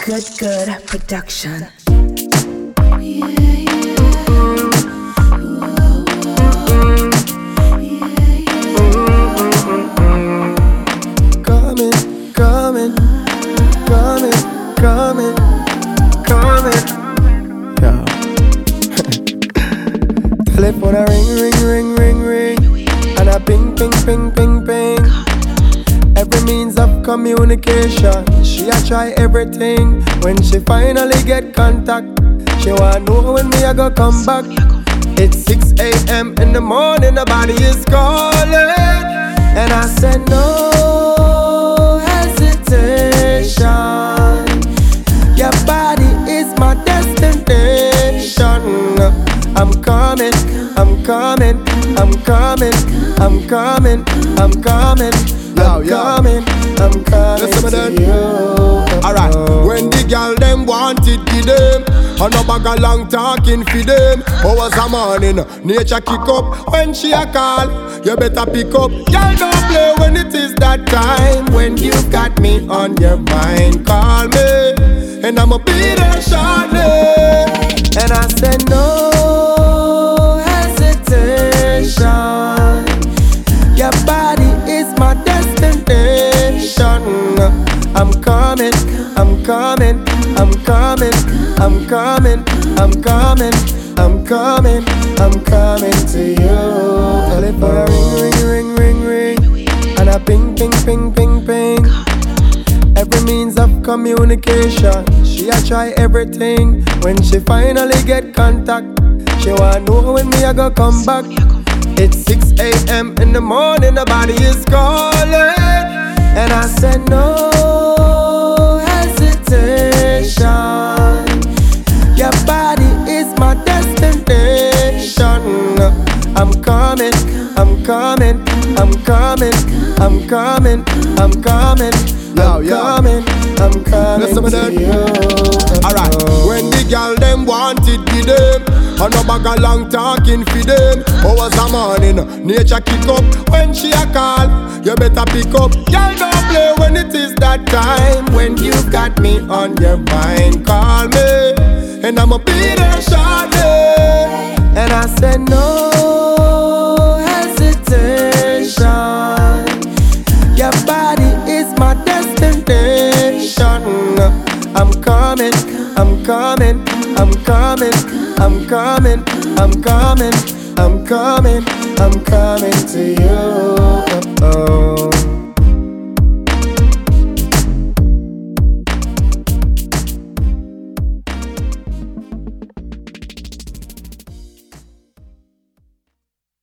Good production. Coming. Yeah. Telephone a ring, and a ping. Every means of communication, she a try everything. When she finally get contact, she wanna know when me a go come back. It's 6 a.m. in the morning, the body is calling, and I said no hesitation. Your body is my destination. I'm coming to you. Alright, when the girl them wanted to them, and no bag a long talking for them. Hours a morning, nature kick up when she a call. You better pick up. Girl, don't play when it is that time. When you got me on your mind, call me, and I'ma be there shortly. And I said no hesitation. Your body is my destination. I'm coming to you. Telephone ring, and a ping. Every means of communication, she a try everything. When she finally get contact, she wanna know when me a go come back. It's 6 a.m. in the morning, the body is calling, and I said no hesitation. Your body is my destination. I'm coming to you. Alright, when the girl them wanted to them, and no bag a long talking for them. Hours a morning, nature kick up when she a call. You better pick up. Girl, don't play when it is that time. When you got me on your mind, call me, and I'ma be there shortly. And I said no hesitation. Your body is my destination. I'm coming to you.